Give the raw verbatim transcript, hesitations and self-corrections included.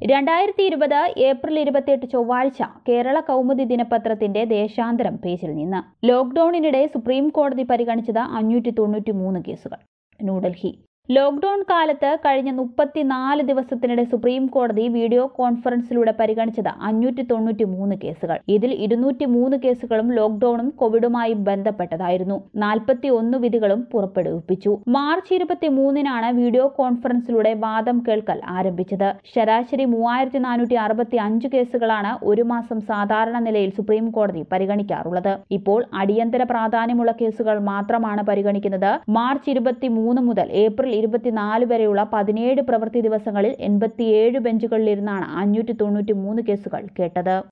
രണ്ടായിരത്തി ഇരുപത് ഏപ്രിൽ ഇരുപത്തിയെട്ട് ചൊവ്വാഴ്ച കേരള കൗമുദി ദിനപത്രത്തിന്റെ ദേശാന്തരം പേജിൽ നിന്ന് ലോക്ഡൌണിനിടെ സുപ്രീം കോടതി പരിഗണിച്ചത് അഞ്ഞൂറ്റി തൊണ്ണൂറ്റി മൂന്ന് കേസുകൾ. ന്യൂഡൽഹി ലോക്ഡൌൺ കാലത്ത് കഴിഞ്ഞ മുപ്പത്തിനാല് ദിവസത്തിനിടെ സുപ്രീം കോടതി വീഡിയോ കോൺഫറൻസിലൂടെ പരിഗണിച്ചത് അഞ്ഞൂറ്റി തൊണ്ണൂറ്റി മൂന്ന് കേസുകൾ. ഇതിൽ ഇരുന്നൂറ്റി മൂന്ന് കേസുകളും ലോക്ഡൌണും കോവിഡുമായി ബന്ധപ്പെട്ടതായിരുന്നു. നാൽപ്പത്തി ഒന്ന് വിധികളും പുറപ്പെടുവിപ്പിച്ചു. മാർച്ച് ഇരുപത്തിമൂന്നിനാണ് വീഡിയോ കോൺഫറൻസിലൂടെ വാദം കേൾക്കൽ ആരംഭിച്ചത്. ശരാശരി മൂവായിരത്തി നാനൂറ്റി അറുപത്തി അഞ്ച് കേസുകളാണ് ഒരു മാസം സാധാരണ നിലയിൽ സുപ്രീം കോടതി പരിഗണിക്കാറുള്ളത്. ഇപ്പോൾ അടിയന്തര പ്രാധാന്യമുള്ള കേസുകൾ മാത്രമാണ് പരിഗണിക്കുന്നത്. മാർച്ച് ഇരുപത്തിമൂന്ന് മുതൽ ഏപ്രിൽ ഇരുപത്തിനാല് വരെയുള്ള പതിനേഴ് പ്രവൃത്തി ദിവസങ്ങളിൽ എൺപത്തിയേഴ് ബെഞ്ചുകളിലിരുന്നാണ് അഞ്ഞൂറ്റി തൊണ്ണൂറ്റി മൂന്ന് കേസുകൾ കേട്ടത്.